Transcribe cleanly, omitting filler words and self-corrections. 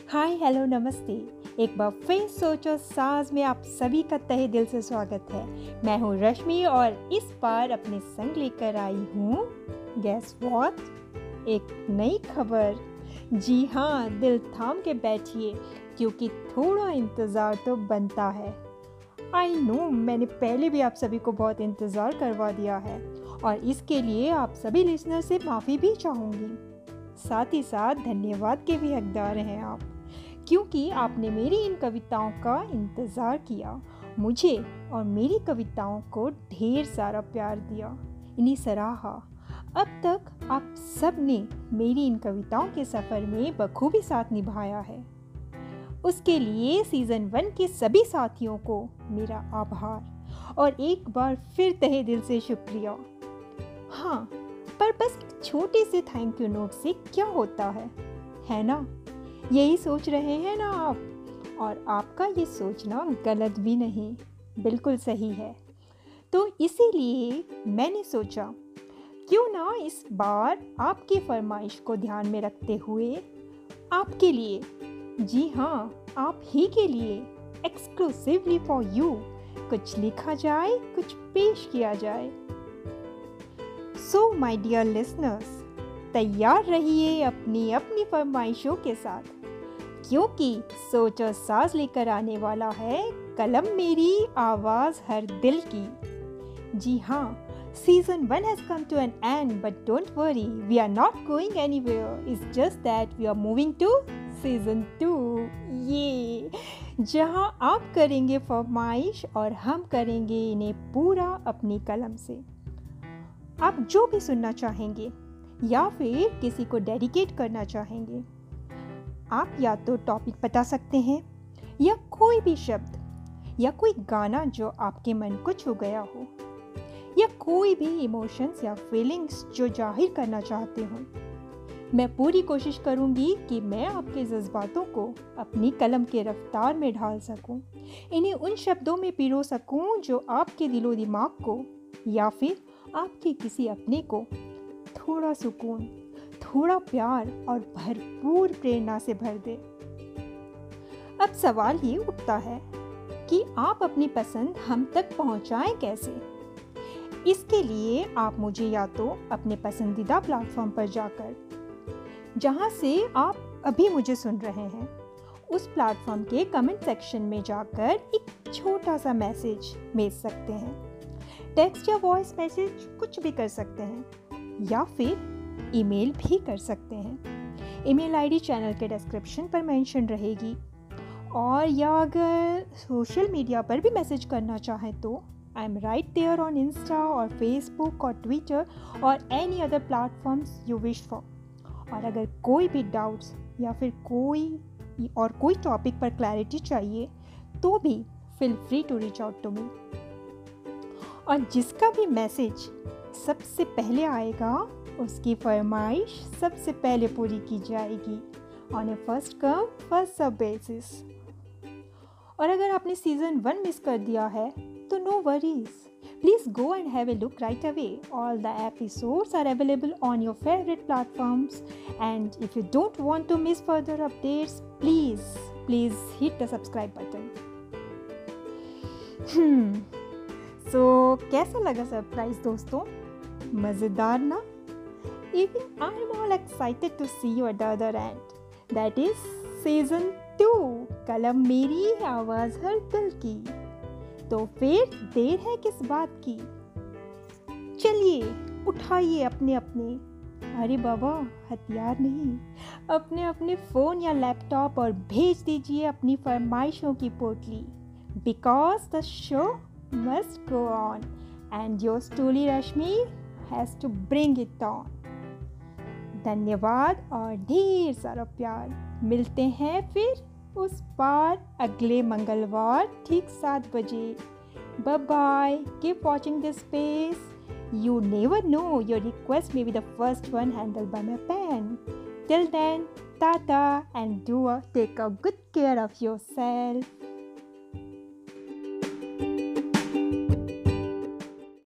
Hi hello नमस्ते। एक बार फिर सोचो साज में आप सभी का तहे दिल से स्वागत है। मैं हूँ रश्मि और इस बार अपने संग लेकर आई हूँ गेस व्हाट, एक नई खबर। जी हाँ, दिल थाम के बैठिए क्योंकि थोड़ा इंतज़ार तो बनता है। आई नो, मैंने पहले भी आप सभी को बहुत इंतज़ार करवा दिया है और इसके लिए आप सभी लिसनर से माफ़ी भी चाहूँगी। साथ ही साथ धन्यवाद के भी हकदार हैं आप, क्योंकि आपने मेरी इन कविताओं का इंतज़ार किया, मुझे और मेरी कविताओं को ढेर सारा प्यार दिया, इन्हें सराहा। अब तक आप सब ने मेरी इन कविताओं के सफ़र में बखूबी साथ निभाया है। उसके लिए सीज़न 1 के सभी साथियों को मेरा आभार और एक बार फिर तहे दिल से शुक्रिया। हाँ, पर बस एक छोटे से थैंक यू नोट से क्या होता है ना? यही सोच रहे हैं ना आप? और आपका ये सोचना गलत भी नहीं, बिल्कुल सही है। तो इसीलिए मैंने सोचा क्यों ना इस बार आपकी फरमाइश को ध्यान में रखते हुए आपके लिए, जी हाँ, आप ही के लिए एक्सक्लूसिवली फॉर यू कुछ लिखा जाए, कुछ पेश किया जाए। सो माय डियर लिसनर्स, तैयार रहिए अपनी अपनी फरमाइशों के साथ, क्योंकि सोचो साज लेकर आने वाला है कलम मेरी आवाज़ हर दिल की। जी हाँ, season 1 has come to an end, but don't worry, we are not going anywhere. It's just that we are moving to season 2। ये जहाँ आप करेंगे फरमाइश और हम करेंगे इन्हें पूरा अपनी कलम से। आप जो भी सुनना चाहेंगे या फिर किसी को डेडिकेट करना चाहेंगे, आप या तो टॉपिक बता सकते हैं या कोई भी शब्द या कोई गाना जो आपके मन को छू गया हो या कोई भी इमोशंस या फीलिंग्स जो जाहिर करना चाहते हो। मैं पूरी कोशिश करूंगी कि मैं आपके जज्बातों को अपनी कलम के रफ्तार में ढाल सकूं, इन्हें उन शब्दों में पिरो सकूं जो आपके दिलो दिमाग को या फिर आपके किसी अपने को थोड़ा सुकून, थोड़ा प्यार और भरपूर प्रेरणा से भर दे। अब सवाल ये उठता है कि आप अपनी पसंद हम तक पहुंचाएं कैसे? इसके लिए आप मुझे या तो अपने पसंदीदा प्लेटफॉर्म पर जाकर, जहां से आप अभी मुझे सुन रहे हैं, उस प्लेटफॉर्म के कमेंट सेक्शन में जाकर एक छोटा सा मैसेज भेज सकते हैं। टेक्स्ट या वॉइस मैसेज कुछ भी कर सकते हैं या फिर ईमेल भी कर सकते हैं। ईमेल आईडी चैनल के डिस्क्रिप्शन पर मेंशन रहेगी। और या अगर सोशल मीडिया पर भी मैसेज करना चाहें तो I am right there on Insta और फेसबुक और ट्विटर और any other platforms you wish for. और अगर कोई भी डाउट्स या फिर कोई टॉपिक पर क्लैरिटी चाहिए तो भी feel free to reach out to me. और जिसका भी मैसेज सबसे पहले आएगा उसकी फरमाइश सबसे पहले पूरी की जाएगी on a first come first serve basis. और अगर आपने सीज़न 1 मिस कर दिया है तो no worries, please go and have a look right away. All the episodes are available on your favourite platforms and if you don't want to miss further updates, please hit the subscribe button. So कैसा लगा surprise दोस्तों? मज़ेदार ना? Even I'm all excited to see you at the other end. That is season 2, कलम मेरी आवाज़ हर दिल की। तो फिर देर है किस बात की? चलिए उठाइए अपने अपने, अरे बाबा हथियार नहीं, अपने अपने फ़ोन या लैपटॉप और भेज दीजिए अपनी फरमाइशों की पोटली। Because the show must go on and yours truly Rashmi has to bring it on. धन्यवाद और ढेर सारा प्यार। मिलते हैं फिर उस पार अगले मंगलवार ठीक 7 बजे। Bye bye, keep watching this space. You never know, your request may be the first one handled by my pen. Till then, tata and take a good care of yourself.